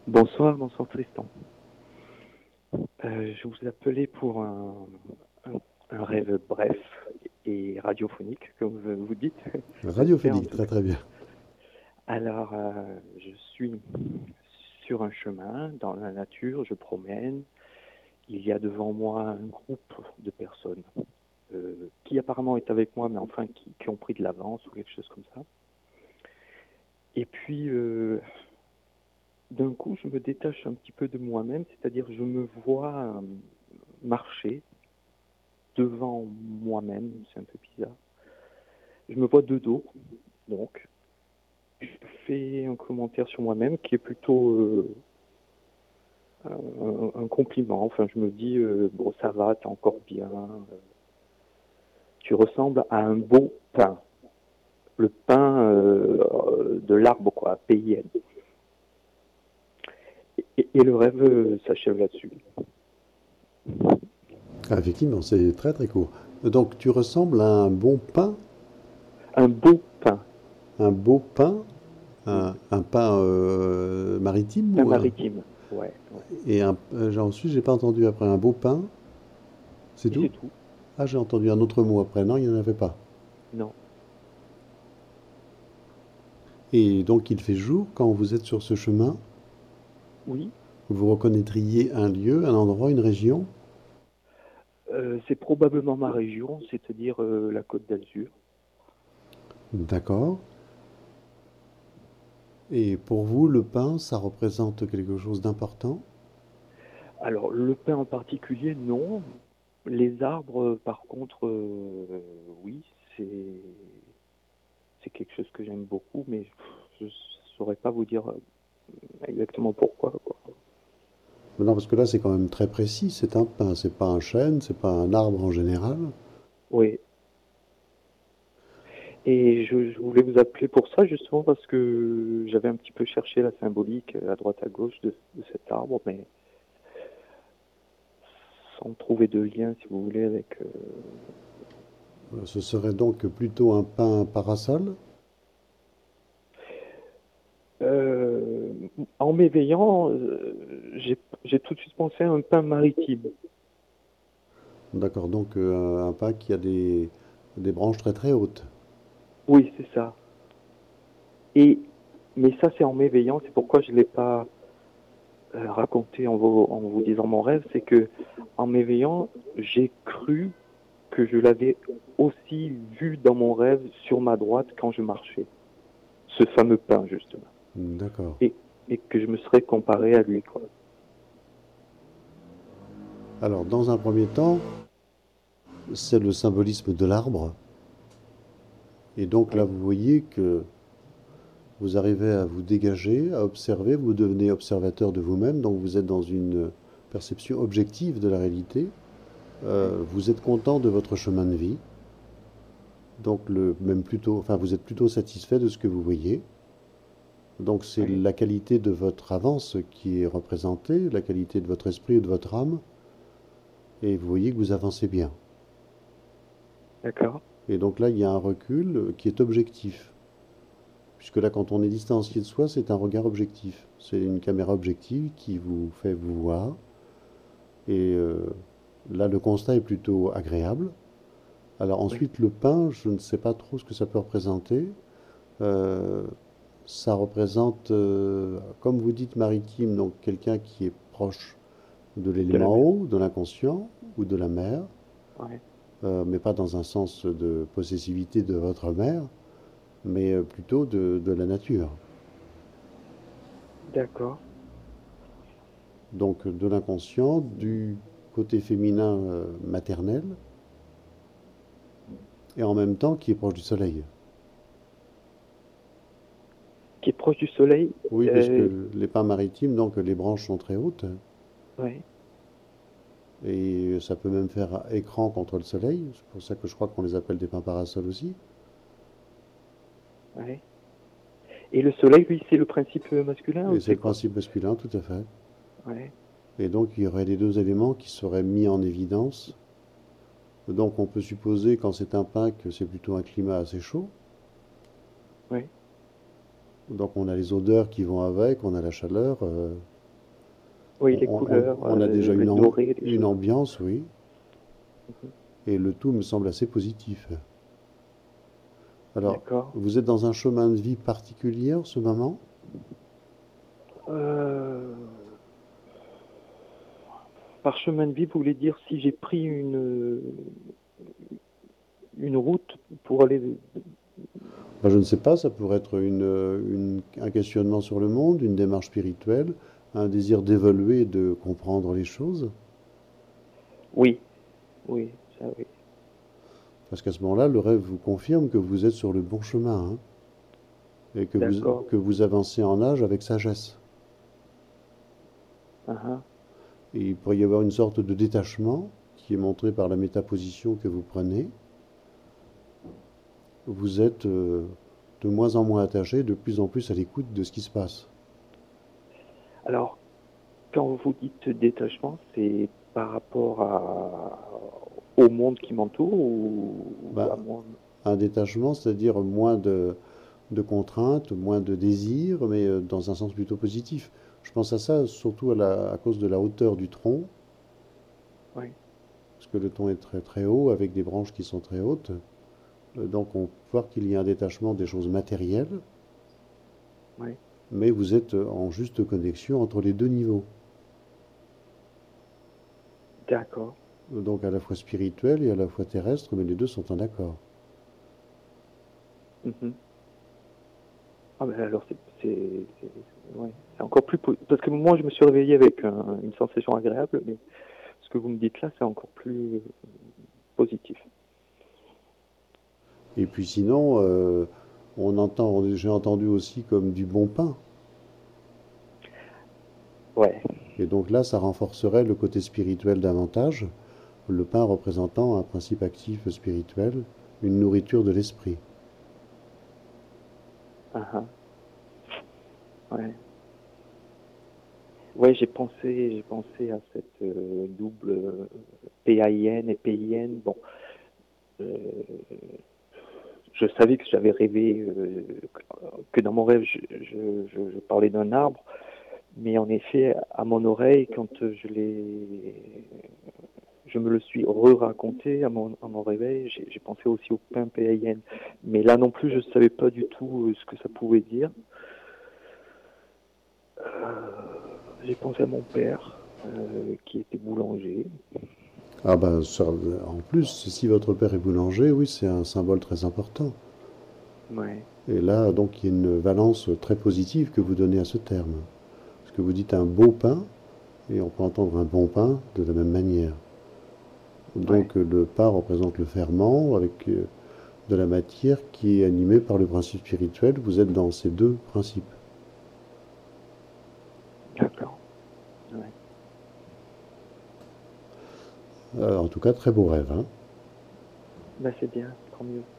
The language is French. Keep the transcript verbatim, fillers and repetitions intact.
Bonsoir, bonsoir Tristan. Euh, je vous appelais pour un, un- un rêve bref et radiophonique, comme vous vous dites. J'espère en Radiophonique, tout très cas. très bien. Alors, euh, je suis sur un chemin, dans la nature, je promène. Il y a devant moi un groupe de personnes euh, qui apparemment est avec moi, mais enfin qui, qui ont pris de l'avance ou quelque chose comme ça. Et puis, euh, d'un coup, je me détache un petit peu de moi-même, c'est-à-dire je me vois euh, marcher devant moi-même, c'est un peu bizarre. Je me vois de dos, donc je fais un commentaire sur moi-même qui est plutôt euh, un, un compliment. Enfin, je me dis, euh, bon, ça va, t'es encore bien. Tu ressembles à un beau pain. Le pain euh, de l'arbre, quoi, P I N. Et, et le rêve euh, s'achève là-dessus. Ah, effectivement, c'est très très court. Donc tu ressembles à un bon pain, Un beau pain, un beau pain, oui. un, un pain euh, maritime Pain ou un... maritime, ouais, ouais. Et un, euh, j'ai- ensuite, j'ai pas entendu après un beau pain, c'est Et tout? c'est tout. Ah, j'ai entendu un autre mot après, non, il n'y en avait pas. Non, Et donc il fait jour quand vous êtes sur ce chemin, oui. vous reconnaîtriez un lieu, un endroit, une région? Euh, c'est probablement ma région, c'est-à-dire euh, la Côte d'Azur. D'accord. Et pour vous, le pain, ça représente quelque chose d'important? Alors, le pain en particulier, non. Les arbres, par contre, euh, oui, c'est c'est quelque chose que j'aime beaucoup, mais je ne saurais pas vous dire exactement pourquoi, quoi. Non, parce que là, c'est quand même très précis. C'est un pin, c'est pas un chêne, c'est pas un arbre en général. Oui. Et je, je voulais vous appeler pour ça, justement, parce que j'avais un petit peu cherché la symbolique à droite à gauche de, de cet arbre, mais sans trouver de lien, si vous voulez, avec... euh, Euh, Ce serait donc plutôt un pin parasol. Euh, en m'éveillant, euh, j'ai j'ai tout de suite pensé à un pain maritime. D'accord, donc euh, un pin qui a des, des branches très très hautes. Oui, c'est ça. Et mais ça, c'est en m'éveillant. C'est pourquoi je ne l'ai pas euh, raconté en vous, en vous disant mon rêve. C'est que en m'éveillant, j'ai cru que je l'avais aussi vu dans mon rêve sur ma droite quand je marchais. Ce fameux pain, justement. D'accord. Et, et que je me serais comparé à lui, quoi. Alors, dans un premier temps, c'est le symbolisme de l'arbre. Et donc là, Oui, vous voyez que vous arrivez à vous dégager, à observer, vous devenez observateur de vous-même, donc vous êtes dans une perception objective de la réalité. oui, Euh, vous êtes content de votre chemin de vie, donc le, même plutôt, enfin, vous êtes plutôt satisfait de ce que vous voyez. Donc c'est oui. la qualité de votre avance qui est représentée, la qualité de votre esprit ou de votre âme, et vous voyez que vous avancez bien. D'accord. Et donc là, il y a un recul qui est objectif. Puisque là, quand on est distancié de soi, c'est un regard objectif. C'est une caméra objective qui vous fait vous voir. Et euh, là, le constat est plutôt agréable. Alors Oui, ensuite, le pain, je ne sais pas trop ce que ça peut représenter. Euh, Ça représente, euh, comme vous dites, maritime, donc quelqu'un qui est proche de de la l'élément mer. eau, de l'inconscient ou de la mer, Ouais. euh, mais pas dans un sens de possessivité de votre mère, mais euh, plutôt de, de la nature. D'accord. Donc de l'inconscient, du côté féminin euh, maternel, et en même temps qui est proche du soleil. Qui est proche du soleil. Oui, puisque Euh, les pins maritimes, donc les branches sont très hautes, ouais, et ça peut même faire écran contre le soleil. C'est pour ça que je crois qu'on les appelle des pins parasols aussi. ouais. Et le soleil, lui, c'est le principe masculin Et ou c'est c'est le quoi? principe masculin, tout à fait. Ouais, Et donc il y aurait les deux éléments qui seraient mis en évidence. Donc on peut supposer, quand c'est un pin, que c'est plutôt un climat assez chaud. ouais, Donc on a les odeurs qui vont avec, on a la chaleur. euh, Oui, On, les on- couleurs, on a déjà euh, les une, am- dorés, les une choses. ambiance, oui, Mhm. et le tout me semble assez positif. Alors, D'accord. vous êtes dans un chemin de vie particulier en ce moment? Euh, Par chemin de vie, vous voulez dire si j'ai pris une, une route pour aller... Ben, je ne sais pas, ça pourrait être une, une- un questionnement sur le monde, une démarche spirituelle, un désir d'évoluer et de comprendre les choses. Oui, oui, ça oui. Parce qu'à ce moment-là, le rêve vous confirme que vous êtes sur le bon chemin, hein, et que vous, D'accord. que vous avancez en âge avec sagesse. Ah, Et il pourrait y avoir une sorte de détachement qui est montré par la métaposition que vous prenez. Vous êtes euh, de moins en moins attaché, de plus en plus à l'écoute de ce qui se passe. alors, quand vous dites détachement, c'est par rapport à, au monde qui m'entoure ou, ou Ben, à moi? un détachement, c'est-à-dire moins de, de contraintes, moins de désirs, mais euh, dans un sens plutôt positif. Je pense à ça surtout à, la- à cause de la hauteur du tronc, Oui, parce que le tronc est très très haut, avec des branches qui sont très hautes. Euh, Donc on peut voir qu'il y a un détachement des choses matérielles, oui, mais vous êtes en juste connexion entre les deux niveaux. d'accord. Donc à la fois spirituel et à la fois terrestre, mais les deux sont en accord. Mhm. Ah ben alors c'est c'est c'est- ouais, c'est encore plus po- parce que moi je me suis réveillé avec un- une sensation agréable, mais ce que vous me dites là c'est encore plus positif. Et puis sinon, euh, on entend, j'ai entendu aussi comme du bon pain. Ouais. Et donc là, ça renforcerait le côté spirituel davantage, le pain représentant un principe actif spirituel, une nourriture de l'esprit. Ah, ah, ouais. Ouais, j'ai pensé j'ai pensé à cette euh, double euh, P A I N et P I N. Bon, euh, je savais que j'avais rêvé euh, que dans mon rêve je, je, je, je parlais d'un arbre, mais en effet à mon oreille quand je l'ai je me le suis re-raconté à mon, à mon réveil. J'ai, j'ai pensé aussi au pain P A I N. Mais là non plus, je ne savais pas du tout euh, ce que ça pouvait dire. Euh, j'ai pensé à mon père, euh, qui était boulanger. Ah ben, ça- en plus, si votre père est boulanger, oui, c'est un symbole très important. Ouais, Et là, donc, il y a une valence très positive que vous donnez à ce terme. Parce que vous dites un beau pain, et on peut entendre un bon pain de la même manière. ouais, Donc, le pain représente le ferment avec euh, de la matière qui est animée par le principe spirituel. Vous êtes dans ces deux principes. d'accord. Ouais. Euh, en tout cas, très beau rêve, hein. Bah, c'est bien, tant mieux.